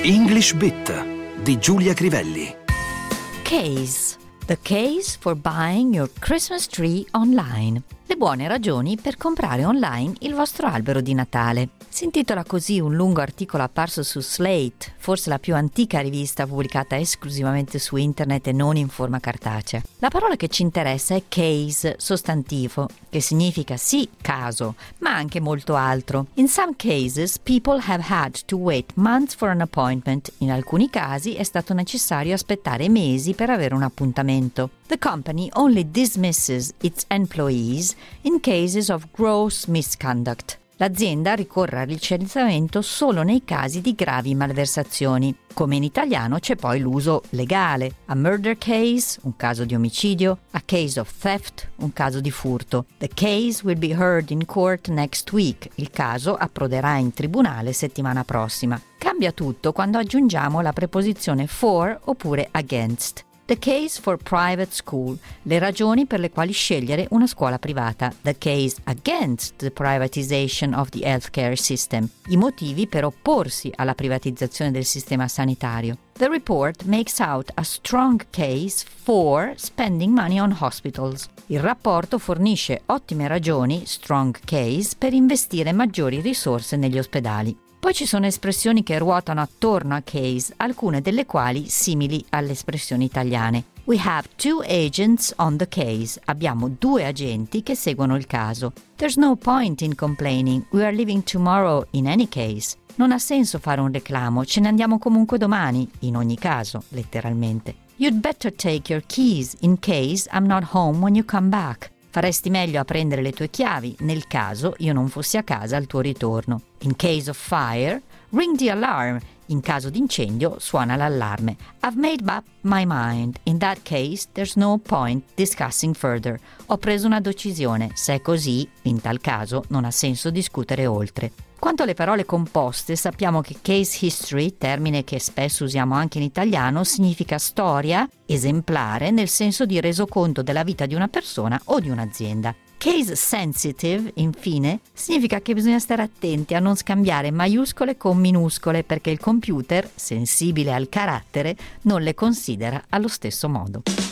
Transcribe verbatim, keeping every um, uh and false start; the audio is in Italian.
English Bit di Giulia Crivelli. Case. The case for buying your Christmas tree online. Le buone ragioni per comprare online il vostro albero di Natale. Si intitola così un lungo articolo apparso su Slate, forse la più antica rivista pubblicata esclusivamente su internet e non in forma cartacea. La parola che ci interessa è case, sostantivo, che significa sì, caso, ma anche molto altro. In some cases, people have had to wait months for an appointment. In alcuni casi è stato necessario aspettare mesi per avere un appuntamento. The company only dismisses its employees in cases of gross misconduct. L'azienda ricorre al licenziamento solo nei casi di gravi malversazioni. Come in italiano c'è poi l'uso legale. A murder case, un caso di omicidio. A case of theft, un caso di furto. The case will be heard in court next week. Il caso approderà in tribunale settimana prossima. Cambia tutto quando aggiungiamo la preposizione for oppure against. The case for private school, le ragioni per le quali scegliere una scuola privata. The case against the privatization of the healthcare system, i motivi per opporsi alla privatizzazione del sistema sanitario. The report makes out a strong case for spending money on hospitals. Il rapporto fornisce ottime ragioni, strong case, per investire maggiori risorse negli ospedali. Poi ci sono espressioni che ruotano attorno a case, alcune delle quali simili alle espressioni italiane. We have two agents on the case. Abbiamo due agenti che seguono il caso. There's no point in complaining. We are leaving tomorrow in any case. Non ha senso fare un reclamo, ce ne andiamo comunque domani, in ogni caso, letteralmente. You'd better take your keys in case I'm not home when you come back. Faresti meglio a prendere le tue chiavi nel caso io non fossi a casa al tuo ritorno. In case of fire, ring the alarm. In caso di incendio, suona l'allarme. I've made up my mind. In that case, there's no point discussing further. Ho preso una decisione. Se è così, in tal caso, non ha senso discutere oltre. Quanto alle parole composte, sappiamo che case history, termine che spesso usiamo anche in italiano, significa storia esemplare nel senso di resoconto della vita di una persona o di un'azienda. Case sensitive, infine, significa che bisogna stare attenti a non scambiare maiuscole con minuscole perché il computer, sensibile al carattere, non le considera allo stesso modo.